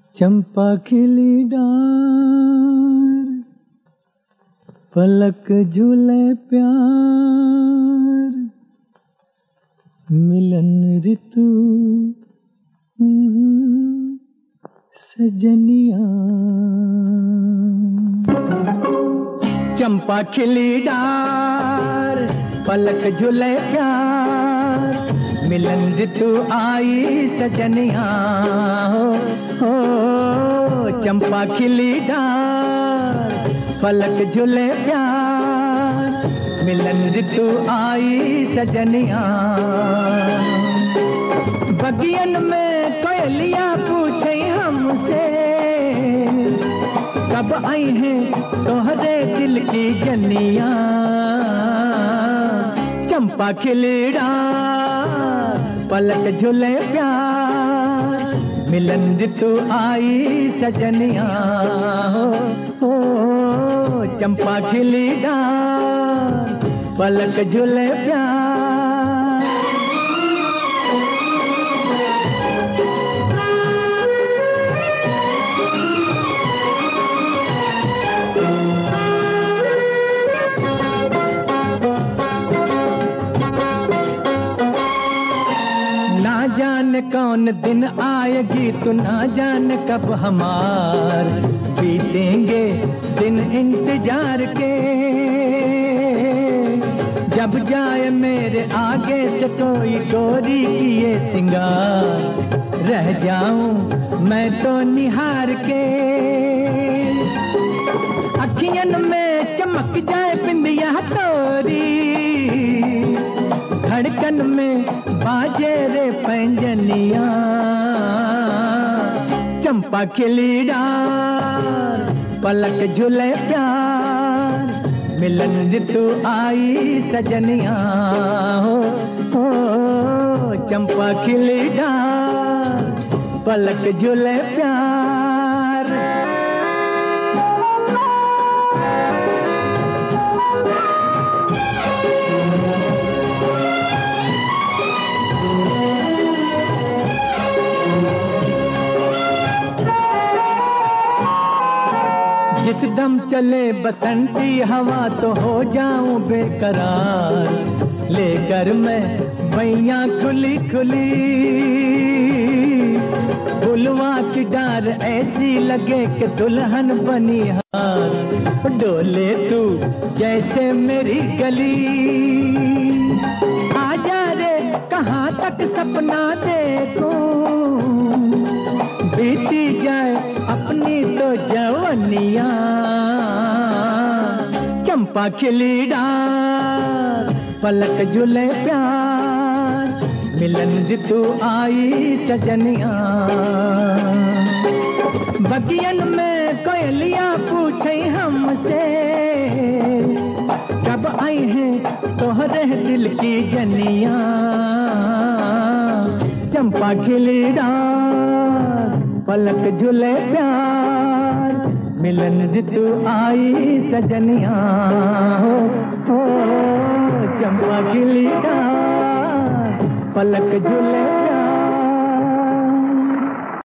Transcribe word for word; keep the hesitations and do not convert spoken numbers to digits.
चंपा खिली डार, पलक झूले प्यार, मिलन ऋतु सजनिया। चंपा खिली डार, पलक झूले प्यार, मिलन ऋतु आई सजनिया। हो, हो चंपा खिली डार, पलक झूले प्यार, मिलन ऋतु आई सजनिया। बगियन में कोयलिया पूछे हमसे, कब आई है तोहरे दिल की जनिया। चंपा खिली डार, पलक झूले प्यार, मिलन ऋतु आई सजनिया। हो, हो चंपा खिली डार, पलक झूले प्यार। ना जाने कौन दिन आएगी, तू ना जाने कब हमार बीतेंगे दिन इंतजार के। जब जाए मेरे आगे से कोई गोरी की ये सिंगार, रह जाऊं मैं तो निहार के। अखियन में चमक जाए बिंदिया तोरी, धड़कन में बाजे रे पैंजनिया। चंपा खिली डार, पलक झूले प्यार, मिलन ऋतु आई सजनिया। हो, हो चंपा खिली डार, पलक झूले प्यार। जिस दम चले बसंती हवा तो हो जाऊं बेकरार, लेकर मैं बैया खुली खुली। फुलवा की डार ऐसी लगे कि दुल्हन बनी हार, डोले तू जैसे मेरी गली। आजा रे कहाँ तक सपना देखूं, बीती जाए अपनी तो जवानिया। चंपा खिली डार, पलक झूले प्यार, मिलन ऋतु आई सजनिया। बगियन में कोयलिया पूछे हमसे, कब आई है तोहरे दिल की जनिया। चंपा खिली डार, पलक झूले प्यार, मिलन ऋतु आई सजनिया। हो, हो चंपा खिली डार, पलक झूले